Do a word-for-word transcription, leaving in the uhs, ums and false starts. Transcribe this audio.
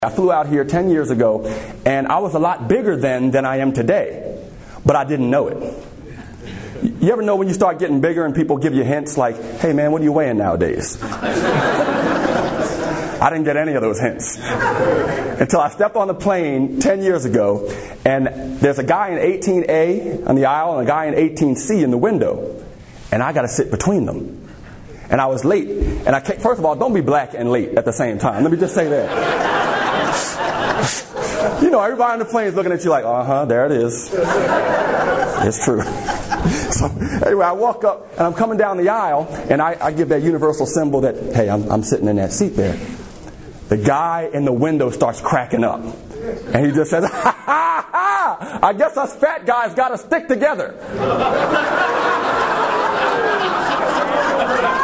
I flew out here ten years ago, and I was a lot bigger then than I am today, but I didn't know it. You ever know when you start getting bigger and people give you hints like, hey man, what are you weighing nowadays? I didn't get any of those hints until I stepped on the plane ten years ago, and there's a guy in eighteen A on the aisle and a guy in eighteen C in the window, and I got to sit between them. And I was late, and I can't, first of all, don't be black and late at the same time. Let me just say that. You know, everybody on the plane is looking at you like, uh-huh, there it is. It's true. So anyway, I walk up, and I'm coming down the aisle, and I, I give that universal symbol that, hey, I'm, I'm sitting in that seat there. The guy in the window starts cracking up. And he just says, ha, ha, ha! I guess us fat guys got to stick together.